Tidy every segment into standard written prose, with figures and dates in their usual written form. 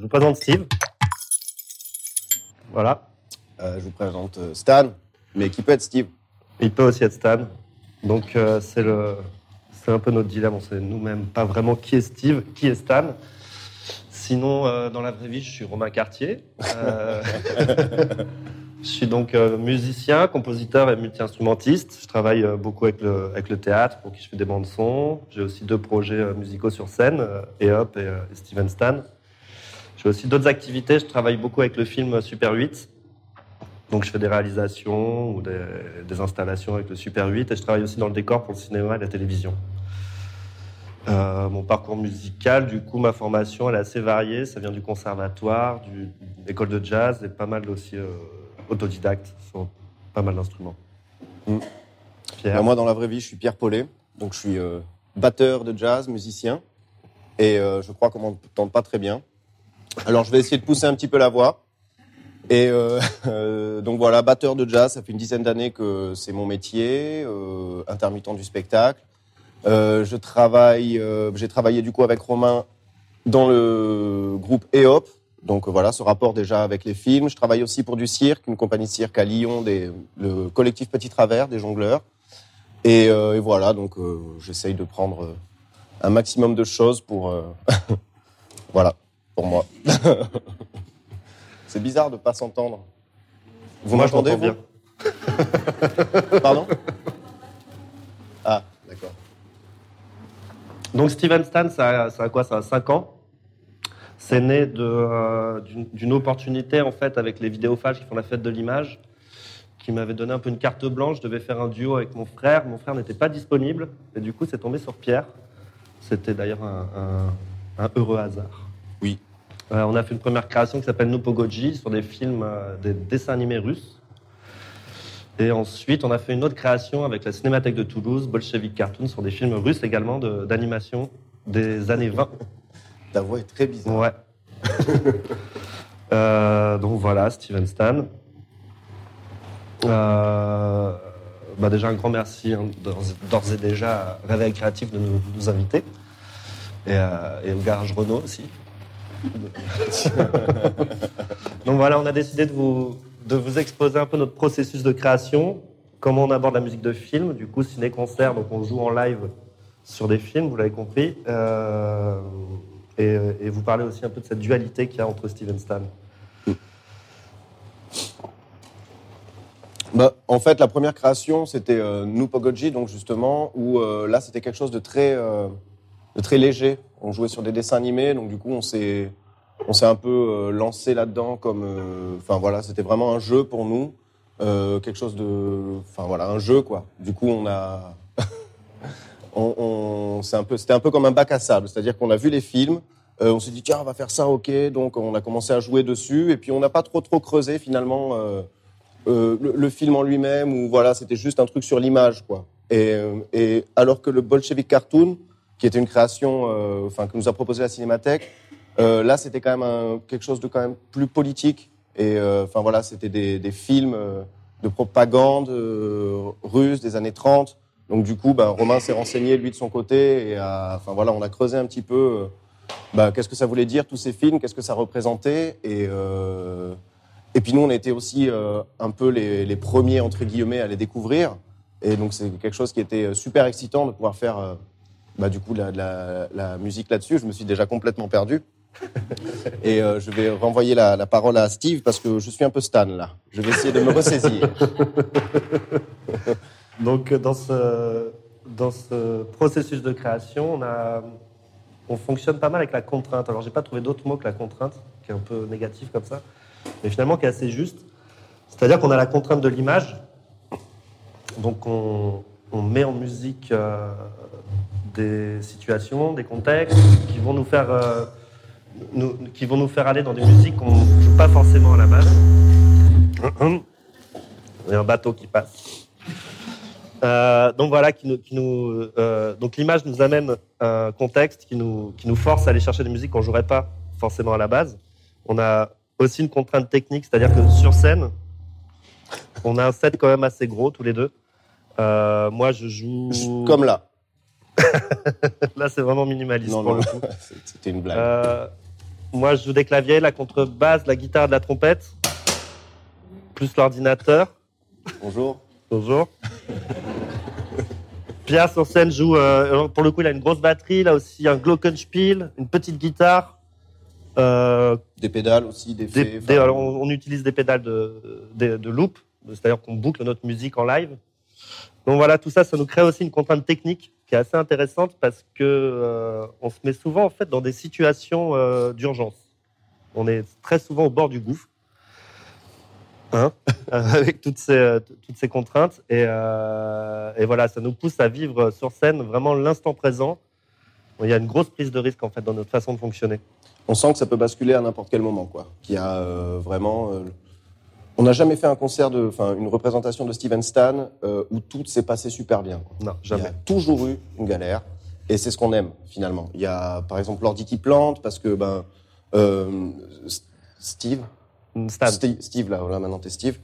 vous présente Steve. Voilà. Je vous présente Stan, mais qui peut être Steve. Il peut aussi être Stan. Donc c'est un peu notre dilemme. On sait nous-mêmes pas vraiment qui est Steve, qui est Stan. Sinon, dans la vraie vie, je suis Romain Cartier. Je suis donc musicien, compositeur et multi-instrumentiste. Je travaille beaucoup avec le théâtre, pour qui je fais des bandes son. J'ai aussi 2 projets musicaux sur scène, EOP et Steven Stan. J'ai aussi d'autres activités. Je travaille beaucoup avec le film Super 8. Donc je fais des réalisations ou des installations avec le Super 8. Et je travaille aussi dans le décor pour le cinéma et la télévision. Mon parcours musical, du coup, ma formation, elle est assez variée. Ça vient du conservatoire, de l'école de jazz et pas mal aussi autodidacte sur pas mal d'instruments. Pierre. Moi, dans la vraie vie, je suis Pierre Paulet. Donc, je suis batteur de jazz, musicien. Et je crois qu'on m'entend pas très bien. Alors, je vais essayer de pousser un petit peu la voix. Et donc voilà, batteur de jazz, ça fait une dizaine d'années que c'est mon métier, intermittent du spectacle. J'ai travaillé du coup avec Romain dans le groupe EOP, donc voilà, ce rapport déjà avec les films. Je travaille aussi pour du cirque, une compagnie de cirque à Lyon, le collectif Petit Travers, des jongleurs. Et voilà, donc j'essaye de prendre un maximum de choses pour voilà, pour moi. C'est bizarre de pas s'entendre. Vous m'entendez, vous ? Bien. Pardon ? Ah, d'accord. Donc Steven Stan, ça a quoi ? Ça a 5 ans. C'est né d'une opportunité en fait avec les vidéophages qui font la fête de l'image, qui m'avait donné un peu une carte blanche. Je devais faire un duo avec mon frère. Mon frère n'était pas disponible et du coup c'est tombé sur Pierre. C'était d'ailleurs un heureux hasard. Oui. On a fait une première création qui s'appelle Nupogoji sur des films, des dessins animés russes. Et ensuite, on a fait une autre création avec la Cinémathèque de Toulouse, Bolshevik Cartoon, sur des films russes également d'animation des années 20. Ta voix est très bizarre. Ouais. Donc voilà, Steven Stan. Déjà un grand merci d'ores et déjà à Réveil Créatif de nous inviter. Et au Garage Renault aussi. Donc voilà, on a décidé de vous exposer un peu notre processus de création, comment on aborde la musique de film, du coup ciné-concert, donc on joue en live sur des films, vous l'avez compris, et vous parler aussi un peu de cette dualité qu'il y a entre Steven Stan. En fait, la première création, c'était Nupogoji, donc justement, où là, c'était quelque chose de très léger. On jouait sur des dessins animés, donc du coup, on s'est un peu lancé là-dedans comme, voilà, c'était vraiment un jeu pour nous, quelque chose de, un jeu quoi. Du coup, on a, c'était un peu comme un bac à sable, c'est-à-dire qu'on a vu les films, on s'est dit tiens, on va faire ça, ok, donc on a commencé à jouer dessus, et puis on n'a pas trop creusé finalement le film en lui-même, ou voilà, c'était juste un truc sur l'image quoi. Et alors que le Bolshevik Cartoon, qui était une création que nous a proposé la Cinémathèque. Là, c'était quand même quelque chose de quand même plus politique. Et voilà, c'était des films de propagande russe des années 30. Donc du coup, Romain s'est renseigné lui de son côté et on a creusé un petit peu qu'est-ce que ça voulait dire tous ces films, qu'est-ce que ça représentait. Et puis nous, on était aussi un peu les premiers entre guillemets à les découvrir. Et donc c'est quelque chose qui était super excitant de pouvoir faire du coup la musique là-dessus. Je me suis déjà complètement perdu. Et je vais renvoyer la parole à Steve parce que je suis un peu Stan là. Je vais essayer de me ressaisir. Donc dans ce processus de création, on fonctionne pas mal avec la contrainte. Alors j'ai pas trouvé d'autre mot que la contrainte, qui est un peu négatif comme ça, mais finalement qui est assez juste. C'est-à-dire qu'on a la contrainte de l'image. Donc on met en musique des situations, des contextes qui vont nous faire aller dans des musiques qu'on ne joue pas forcément à la base. Il y a un bateau qui passe. Donc voilà, donc l'image nous amène un contexte qui nous force à aller chercher des musiques qu'on ne jouerait pas forcément à la base. On a aussi une contrainte technique, c'est-à-dire que sur scène, on a un set quand même assez gros tous les deux. Moi, je joue... Comme là. Là, c'est vraiment minimaliste pour le coup. C'était une blague. Moi, je joue des claviers, la contrebasse, la guitare, de la trompette, plus l'ordinateur. Bonjour. Bonjour. Pierre sur scène joue, pour le coup, il a une grosse batterie, il a aussi un glockenspiel, une petite guitare. Des pédales aussi, alors on utilise des pédales de loop, c'est-à-dire qu'on boucle notre musique en live. Donc voilà, tout ça, ça nous crée aussi une contrainte technique qui est assez intéressante parce que on se met souvent en fait dans des situations d'urgence. On est très souvent au bord du gouffre, avec toutes ces contraintes et voilà, ça nous pousse à vivre sur scène vraiment l'instant présent. Il y a une grosse prise de risque en fait dans notre façon de fonctionner. On sent que ça peut basculer à n'importe quel moment, quoi. Qu'il y a vraiment. On n'a jamais fait un concert une représentation de Steven Stan où tout s'est passé super bien, quoi. Non, jamais. Il y a toujours eu une galère, et c'est ce qu'on aime finalement. Il y a par exemple l'ordi qui plante parce que Steve, là maintenant t'es Steve.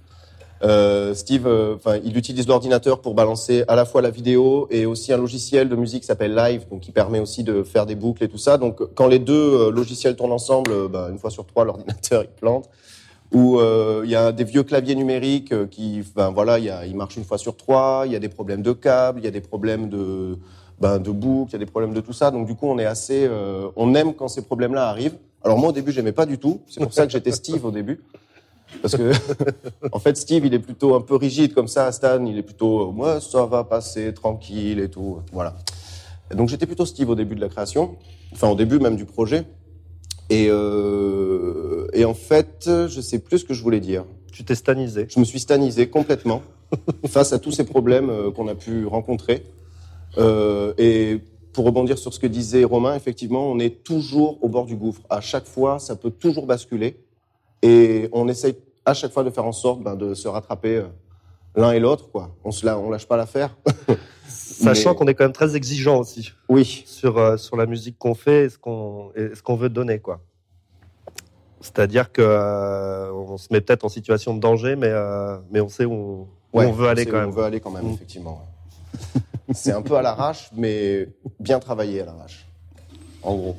Il utilise l'ordinateur pour balancer à la fois la vidéo et aussi un logiciel de musique qui s'appelle Live, donc qui permet aussi de faire des boucles et tout ça. Donc quand les deux logiciels tournent ensemble, une fois sur trois l'ordinateur il plante. Ou il y a des vieux claviers numériques il marche une fois sur trois. Il y a des problèmes de câbles, il y a des problèmes de boucles, il y a des problèmes de tout ça. Donc du coup on aime quand ces problèmes-là arrivent. Alors moi au début j'aimais pas du tout. C'est pour ça que j'étais Steve au début. Parce que, en fait, Steve, il est plutôt un peu rigide comme ça. Stan, il est plutôt, moi, ça va passer tranquille et tout. Voilà. Et donc, j'étais plutôt Steve au début de la création. Enfin, au début même du projet. Et en fait, je sais plus ce que je voulais dire. Tu t'es stanisé. Je me suis stanisé complètement face à tous ces problèmes qu'on a pu rencontrer. Et pour rebondir sur ce que disait Romain, effectivement, on est toujours au bord du gouffre. À chaque fois, ça peut toujours basculer. Et on essaye à chaque fois de faire en sorte de se rattraper l'un et l'autre, quoi. On lâche pas l'affaire. Sachant qu'on est quand même très exigeant aussi. Oui. Sur la musique qu'on fait et ce qu'on veut donner, quoi. C'est-à-dire que on se met peut-être en situation de danger, mais on sait où on veut aller quand même. On veut aller quand même, effectivement. C'est un peu à l'arrache, mais bien travaillé à l'arrache. En gros.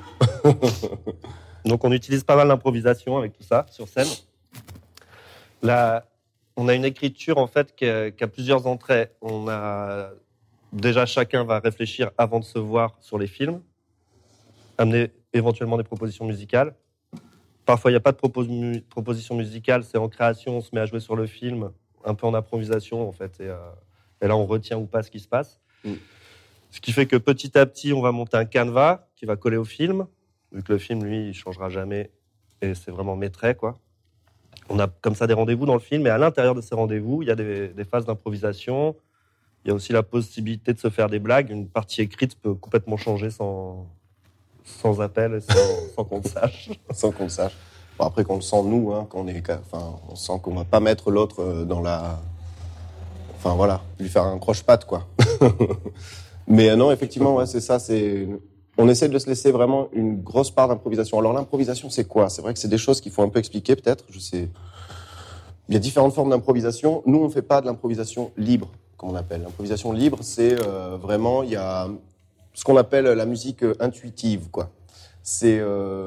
Donc, on utilise pas mal d'improvisation avec tout ça sur scène. Là, on a une écriture en fait qui a plusieurs entrées. Déjà, chacun va réfléchir avant de se voir sur les films, amener éventuellement des propositions musicales. Parfois, il n'y a pas de proposition musicale, c'est en création, on se met à jouer sur le film, un peu en improvisation en fait. Et là, on retient ou pas ce qui se passe. Ce qui fait que petit à petit, on va monter un canevas qui va coller au film. Vu que le film, lui, il changera jamais et c'est vraiment mes traits, quoi. On a comme ça des rendez-vous dans le film et à l'intérieur de ces rendez-vous, il y a des phases d'improvisation. Il y a aussi la possibilité de se faire des blagues. Une partie écrite peut complètement changer sans appel et sans qu'on le sache. Sans qu'on le sache. Bon, après, qu'on le sent, nous, on sent qu'on va pas mettre l'autre dans la... Enfin, voilà, lui faire un croche-patte, quoi. Mais non, effectivement, ouais, c'est ça, on essaie de se laisser vraiment une grosse part d'improvisation. Alors l'improvisation, c'est quoi ? C'est vrai que c'est des choses qu'il faut un peu expliquer, peut-être. Je sais. Il y a différentes formes d'improvisation. Nous, on ne fait pas de l'improvisation libre, comme on appelle. L'improvisation libre, c'est vraiment, il y a ce qu'on appelle la musique intuitive, quoi. C'est,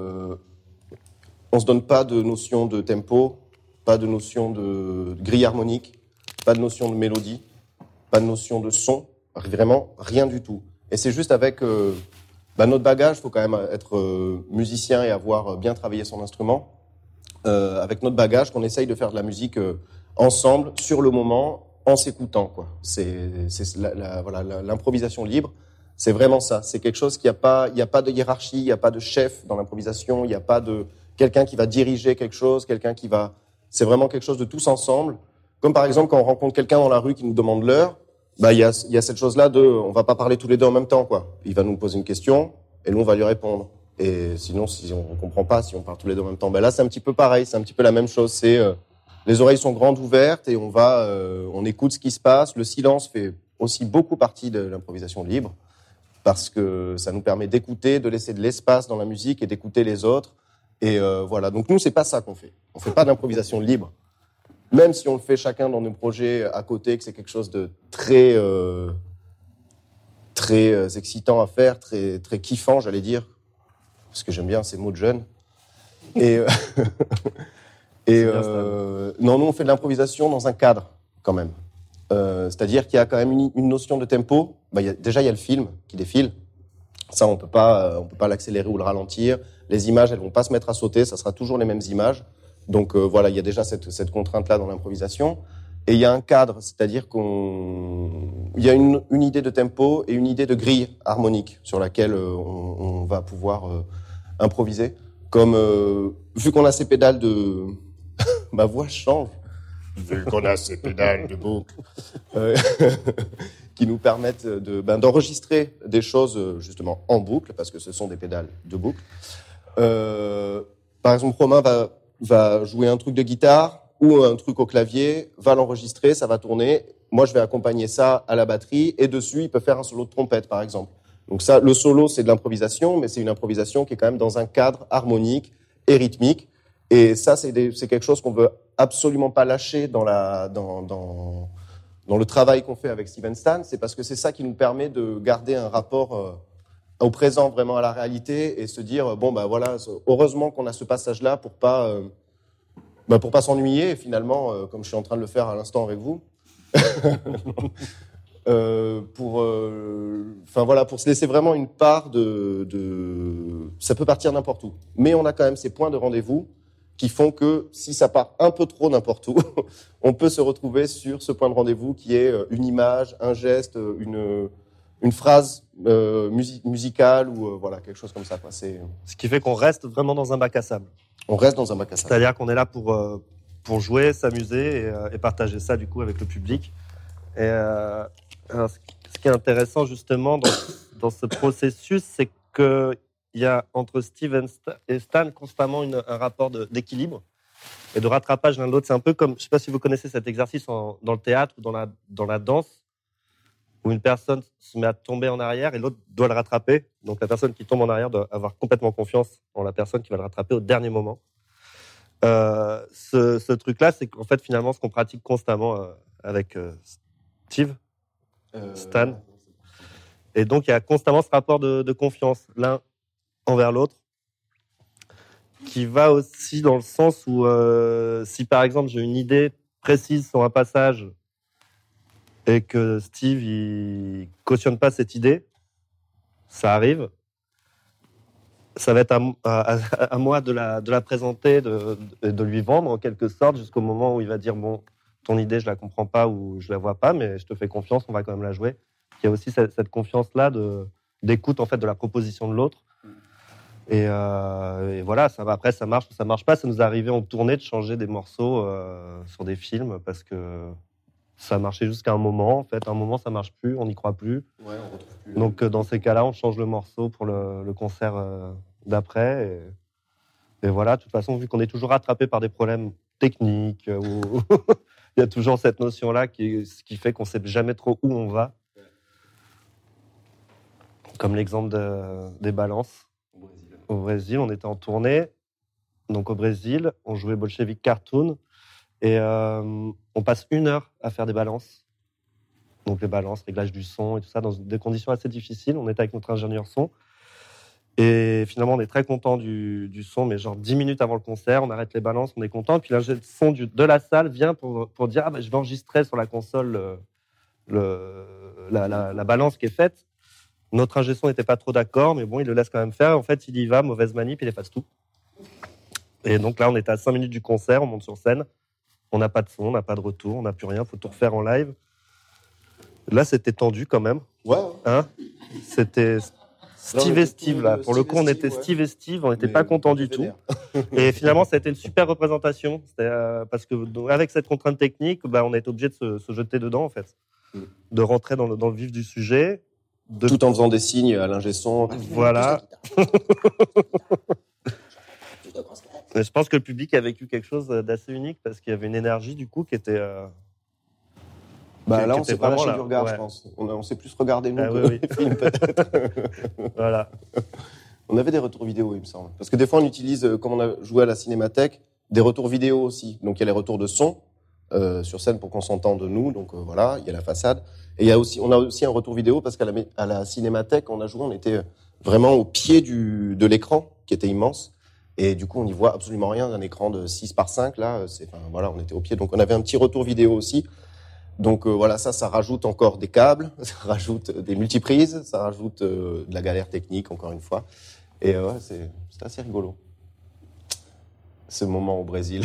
on se donne pas de notion de tempo, pas de notion de grille harmonique, pas de notion de mélodie, pas de notion de son, vraiment rien du tout. Et c'est juste avec notre bagage, il faut quand même être musicien et avoir bien travaillé son instrument. Avec notre bagage, qu'on essaye de faire de la musique ensemble, sur le moment, en s'écoutant, quoi. Voilà, l'improvisation libre, c'est vraiment ça. C'est quelque chose il y a pas de hiérarchie, il y a pas de chef dans l'improvisation, il y a pas de quelqu'un qui va diriger quelque chose, c'est vraiment quelque chose de tous ensemble. Comme par exemple quand on rencontre quelqu'un dans la rue qui nous demande l'heure, il y a cette chose-là on va pas parler tous les deux en même temps, quoi. Il va nous poser une question et nous on va lui répondre. Et sinon, si on comprend pas, si on parle tous les deux en même temps, là c'est un petit peu pareil, c'est un petit peu la même chose. C'est les oreilles sont grandes ouvertes et on écoute ce qui se passe. Le silence fait aussi beaucoup partie de l'improvisation libre parce que ça nous permet d'écouter, de laisser de l'espace dans la musique et d'écouter les autres. Et voilà. Donc nous, c'est pas ça qu'on fait. On fait pas d'improvisation libre. Même si on le fait chacun dans nos projets à côté, que c'est quelque chose de très excitant à faire, très très kiffant, j'allais dire, parce que j'aime bien ces mots de jeunes. Et, et C'est bien ça. non, nous on fait de l'improvisation dans un cadre quand même. C'est-à-dire qu'il y a quand même une notion de tempo. Déjà il y a le film qui défile. Ça on peut pas l'accélérer ou le ralentir. Les images elles vont pas se mettre à sauter. Ça sera toujours les mêmes images. Donc voilà, il y a déjà cette contrainte-là dans l'improvisation. Et il y a un cadre, c'est-à-dire il y a une idée de tempo et une idée de grille harmonique sur laquelle on va pouvoir improviser. Comme vu qu'on a ces pédales de, ma voix change. Vu qu'on a ces pédales de boucle qui nous permettent d'enregistrer des choses justement en boucle parce que ce sont des pédales de boucle. Par exemple, Romain va jouer un truc de guitare ou un truc au clavier, va l'enregistrer, ça va tourner. Moi, je vais accompagner ça à la batterie et dessus, il peut faire un solo de trompette, par exemple. Donc ça, le solo, c'est de l'improvisation, mais c'est une improvisation qui est quand même dans un cadre harmonique et rythmique. Et ça, c'est quelque chose qu'on veut absolument pas lâcher dans le travail qu'on fait avec Steven Stan. C'est parce que c'est ça qui nous permet de garder un rapport au présent, vraiment à la réalité, et se dire bon bah voilà, heureusement qu'on a ce passage-là pour pas s'ennuyer. Et finalement, comme je suis en train de le faire à l'instant avec vous, pour se laisser vraiment une part ça peut partir n'importe où. Mais on a quand même ces points de rendez-vous qui font que si ça part un peu trop n'importe où, on peut se retrouver sur ce point de rendez-vous qui est une image, un geste, une phrase musicale ou voilà, quelque chose comme ça, quoi. Ce qui fait qu'on reste vraiment dans un bac à sable. On reste dans un bac à sable. C'est-à-dire qu'on est là pour jouer, s'amuser et partager ça du coup avec le public. Et alors, ce qui est intéressant justement dans ce processus, c'est qu'il y a entre Steve et Stan constamment un rapport d'équilibre et de rattrapage l'un de l'autre. C'est un peu comme, je ne sais pas si vous connaissez cet exercice dans le théâtre ou dans la danse, où une personne se met à tomber en arrière et l'autre doit le rattraper. Donc la personne qui tombe en arrière doit avoir complètement confiance en la personne qui va le rattraper au dernier moment. Ce truc-là, c'est qu'en fait, finalement, ce qu'on pratique constamment avec Steve, Stan. Et donc, il y a constamment ce rapport de confiance l'un envers l'autre qui va aussi dans le sens où si, par exemple, j'ai une idée précise sur un passage et que Steve, il cautionne pas cette idée, ça arrive. Ça va être à moi de la présenter, de lui vendre en quelque sorte jusqu'au moment où il va dire bon, ton idée je la comprends pas ou je la vois pas, mais je te fais confiance, on va quand même la jouer. Il y a aussi cette confiance là d'écoute en fait de la proposition de l'autre. Et voilà, ça va. Après ça marche ou ça marche pas. Ça nous est arrivé en tournée de changer des morceaux sur des films parce que ça marchait jusqu'à un moment. En fait, à un moment ça marche plus, on n'y croit plus. Ouais, on retrouve plus. Donc dans ces cas-là, on change le morceau pour le concert d'après. Et voilà, de toute façon, vu qu'on est toujours rattrapé par des problèmes techniques, où il y a toujours cette notion-là qui fait qu'on ne sait jamais trop où on va. Comme l'exemple des balances. Au Brésil, on était en tournée. Donc au Brésil, on jouait Bolshevik Cartoon. Et on passe 1 heure à faire des balances. Donc les balances, réglage du son et tout ça, dans des conditions assez difficiles. On était avec notre ingénieur son. Et finalement, on est très content du son, mais genre 10 minutes avant le concert, on arrête les balances, on est content. Et puis l'ingénieur de son de la salle vient pour dire je vais enregistrer sur la console la balance qui est faite. Notre ingé son n'était pas trop d'accord, mais bon, il le laisse quand même faire. En fait, il y va, mauvaise manip, il efface tout. Et donc là, on était à 5 minutes du concert, on monte sur scène. On n'a pas de son, on n'a pas de retour, on n'a plus rien, il faut tout refaire en live. Là, c'était tendu quand même. Ouais. Hein, c'était Steve et Steve, là. Pour le coup, on était Steve et Steve, on n'était pas contents du tout. Et finalement, ça a été une super représentation. Parce que avec cette contrainte technique, on a été obligé de se jeter dedans, en fait. De rentrer dans le vif du sujet. Tout en faisant des signes à l'ingé son. Voilà. Je pense que le public a vécu quelque chose d'assez unique parce qu'il y avait une énergie, du coup, qui était... là, on s'est pas lâché du regard, je pense. On s'est plus regardé, nous, que les films, peut-être. Voilà. On avait des retours vidéo, il me semble. Parce que des fois, on utilise, comme on a joué à la Cinémathèque, des retours vidéo aussi. Donc, il y a les retours de son sur scène pour qu'on s'entende, nous. Donc, voilà, il y a la façade. Et on a aussi un retour vidéo parce qu'à la Cinémathèque, on a joué, on était vraiment au pied de l'écran, qui était immense. Et du coup, on n'y voit absolument rien d'un écran de 6 par 5. Là, voilà, on était au pied. Donc, on avait un petit retour vidéo aussi. Donc, voilà, ça rajoute encore des câbles, ça rajoute des multiprises, ça rajoute de la galère technique, encore une fois. Et ouais, c'est assez rigolo. Ce moment au Brésil.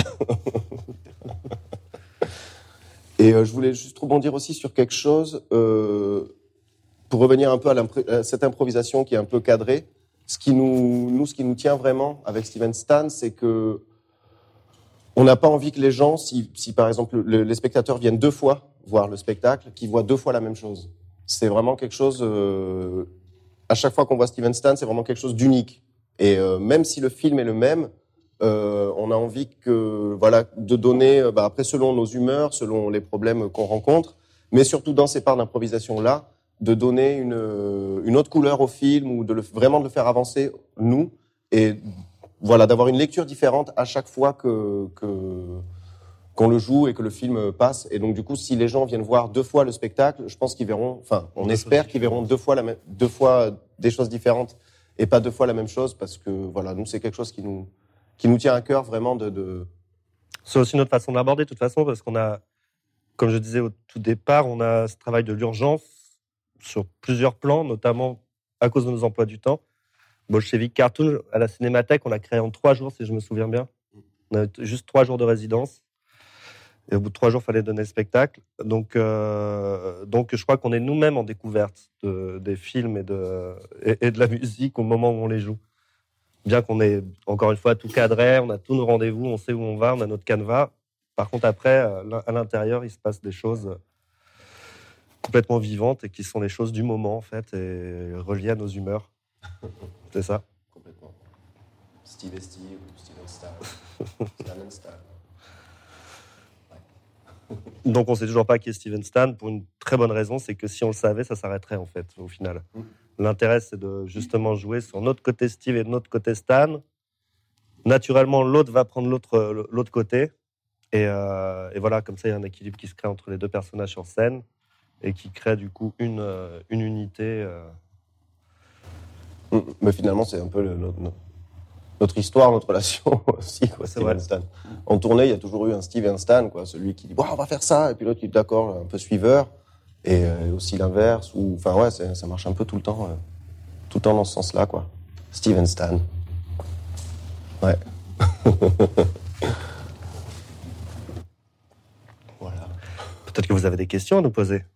Et je voulais juste rebondir aussi sur quelque chose, pour revenir un peu à cette improvisation qui est un peu cadrée. Ce qui nous tient vraiment avec Steven Stan, c'est que on n'a pas envie que les gens, si par exemple les spectateurs viennent 2 fois voir le spectacle, qu'ils voient 2 fois la même chose. C'est vraiment quelque chose, à chaque fois qu'on voit Steven Stan, c'est vraiment quelque chose d'unique. Et même si le film est le même, on a envie de donner, après selon nos humeurs, selon les problèmes qu'on rencontre, mais surtout dans ces parts d'improvisation là, de donner une autre couleur au film ou vraiment de le faire avancer nous, et voilà, d'avoir une lecture différente à chaque fois qu'on le joue et que le film passe. Et donc du coup, si les gens viennent voir 2 fois le spectacle, je pense qu'ils verront, on espère qu'ils verront 2 fois 2 fois des choses différentes et pas 2 fois la même chose, parce que voilà, nous c'est quelque chose qui nous tient à cœur vraiment de... C'est aussi notre façon de l'aborder de toute façon, parce qu'on a, comme je disais au tout départ, on a ce travail de l'urgence sur plusieurs plans, notamment à cause de nos emplois du temps. Bolchevique Cartoon, à la Cinémathèque, on l'a créé en 3 jours, si je me souviens bien. On avait juste 3 jours de résidence. Et au bout de 3 jours, il fallait donner le spectacle. Donc, je crois qu'on est nous-mêmes en découverte des films et de la musique au moment où on les joue. Bien qu'on ait, encore une fois, tout cadré, on a tous nos rendez-vous, on sait où on va, on a notre canevas. Par contre, après, à l'intérieur, il se passe des choses complètement vivantes et qui sont les choses du moment, en fait, et reliées à nos humeurs. C'est ça. Complètement. Steve et Steve, Steven Stan, Stan and Stan. Ouais. Donc, on ne sait toujours pas qui est Steven Stan, pour une très bonne raison, c'est que si on le savait, ça s'arrêterait, en fait, au final. L'intérêt, c'est de justement jouer sur notre côté Steve et notre côté Stan. Naturellement, l'autre va prendre l'autre côté. Et voilà, comme ça, il y a un équilibre qui se crée entre les 2 personnages sur scène et qui crée du coup une unité. Mais finalement, c'est un peu notre histoire, notre relation aussi, quoi, Steve et Stan. En tournée, il y a toujours eu un Steve et un Stan, quoi, celui qui dit on va faire ça, et puis l'autre qui est d'accord, un peu suiveur, et aussi l'inverse. Ça marche un peu tout le temps dans ce sens-là, quoi. Steve et Stan. Ouais. Voilà. Peut-être que vous avez des questions à nous poser.